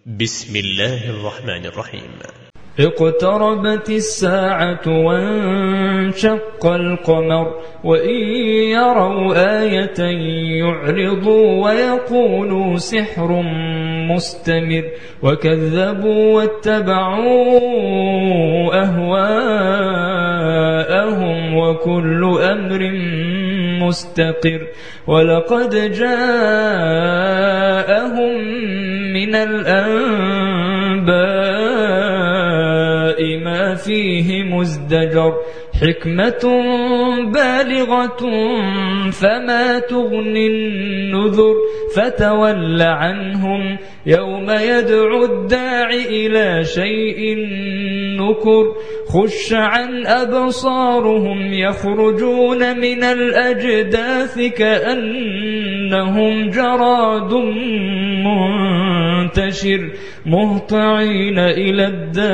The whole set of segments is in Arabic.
بسم الله الرحمن الرحيم. اقتربت الساعة وانشق القمر وإن يروا آية يعرضوا ويقولوا سحر مستمر وكذبوا واتبعوا أهواءهم وكل أمر مستقر ولقد جاءهم من الأنباء ما فيه مزدجر حكمة بالغة فما تغني النذر فتول عنهم يوم يدعو الداع إلى شيء نكر خش عن أبصارهم يخرجون من الأجداث كأنهم جراد منتشر مهطعين إلى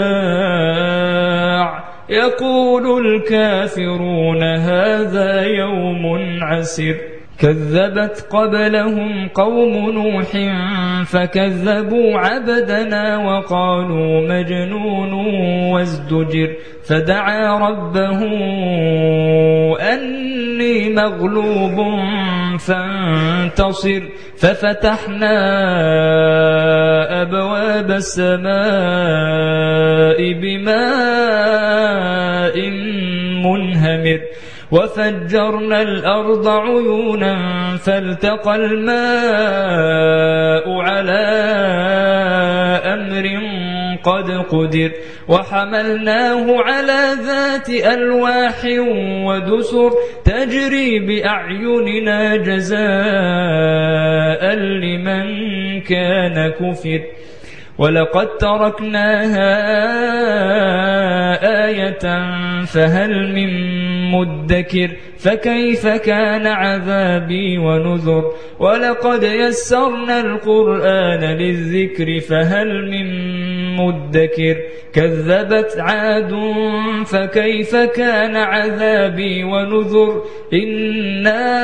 الداع يقول الكافرون هذا يوم عسر كذبت قبلهم قوم نوح فكذبوا عبدنا وقالوا مجنون وازدجر فدعا ربه أني مغلوب فانتصر ففتحنا أبواب السماء بماء منهمر وفجرنا الأرض عيونا فالتقى الماء على أمر قد قدر وحملناه على ذات ألواح ودسر تجري بأعيننا جزاء لمن كان كفر ولقد تركناها آية فهل من مدكر فكيف كان عذابي ونذر ولقد يسرنا القرآن للذكر فهل من مدكر كذبت عاد فكيف كان عذابي ونذر إنا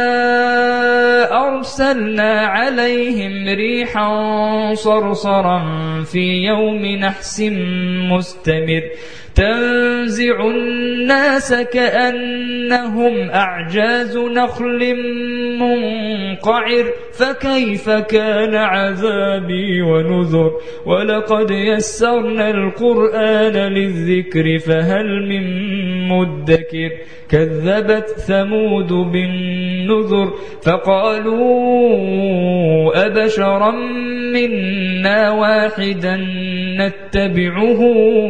أرسلنا عليهم ريحا صرصرا في يوم نحس مستمر تنزع الناس كأنهم أعجاز نخل منقعر فكيف كان عذابي ونذر ولقد يسرنا القرآن للذكر فهل من مدكر كذبت ثمود بالنذر فقالوا أبشرا منا واحدا نتبعه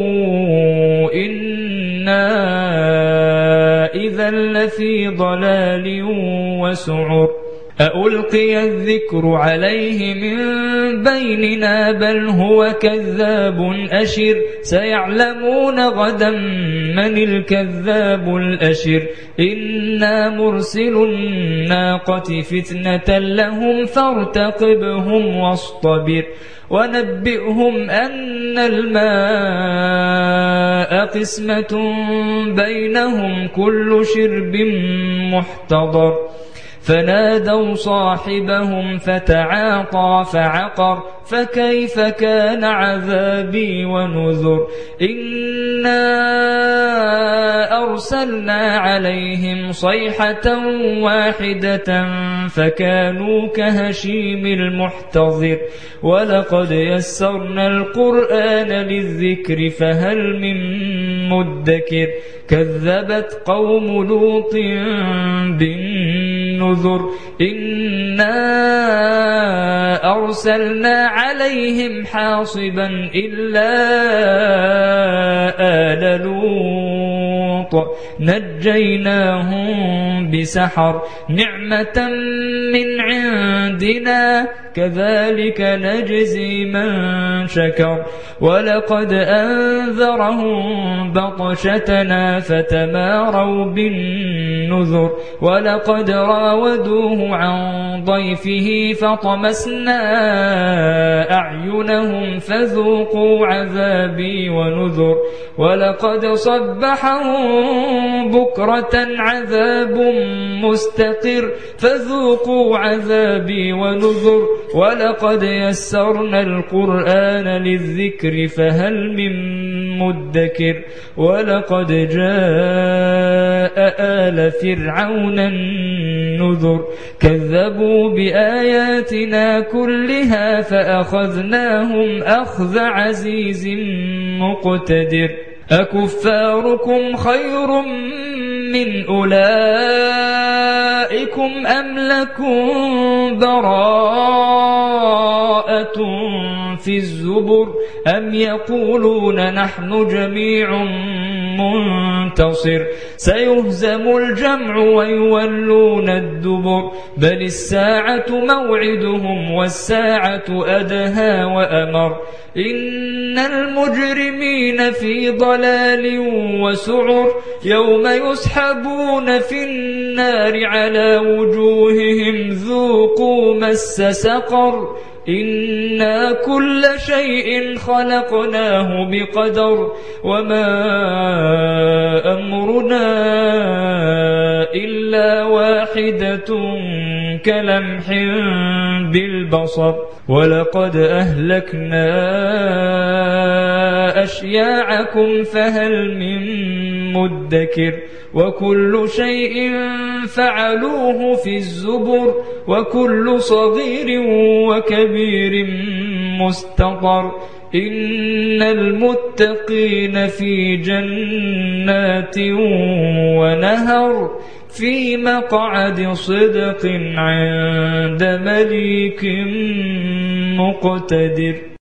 إنا إذا لفي ضلال وسعر أألقي الذكر عليه من بيننا بل هو كذاب أشر سيعلمون غدا من الكذاب الأشر إنا مرسل الناقة فتنة لهم فارتقبهم واصطبر ونبئهم أن الماء قسمة بينهم كل شرب محتضر فنادوا صاحبهم فتعاطى فعقر فكيف كان عذابي ونذر إنا أرسلنا عليهم صيحة واحدة فكانوا كهشيم المحتضر ولقد يسرنا القرآن للذكر فهل من مدكر كذبت قوم لوط بالنذر إنا أرسلنا عليهم حاصبا إلا آل لوط نجيناهم بسحر نعمة من عندنا كذلك نجزي من شكر ولقد أنذرهم بطشتنا فتماروا بالنذر ولقد راودوه عن ضيفه فطمسنا أعينهم فذوقوا عذابي ونذر ولقد صبحهم بكرة عذاب مستقر فذوقوا عذابي ونذر ولقد يسرنا القرآن للذكر فهل من مدكر ولقد جاء آل فرعون النذر كذبوا بآياتنا كلها فأخذناهم أخذ عزيز مقتدر أكفاركم خير من أولئكم أم لكم براءة في الزبر أم يقولون نحن جميع منتصر سيهزم الجمع ويولون الدبر بل الساعة موعدهم والساعة أدهى وأمر إن المجرمين في ضلال وسعر يوم يسحبون في النار على وجوههم ذوقوا مس سقر إنا كل شيء خلقناه بقدر وما أمرنا إلا واحدة كلمح بالبصر ولقد أهلكنا أشياعكم فهل من مدكر وكل شيء فعلوه في الزبر وكل صغير وكبير مستطر إن المتقين في جنات ونهر في مقعد صدق عند مليك مقتدر.